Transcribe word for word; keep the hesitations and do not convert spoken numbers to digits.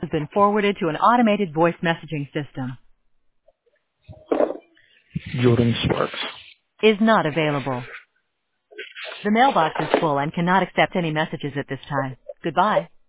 been forwarded to an automated voice messaging system. Jordan Sparks. Is not available. The mailbox is full and cannot accept any messages at this time. Goodbye.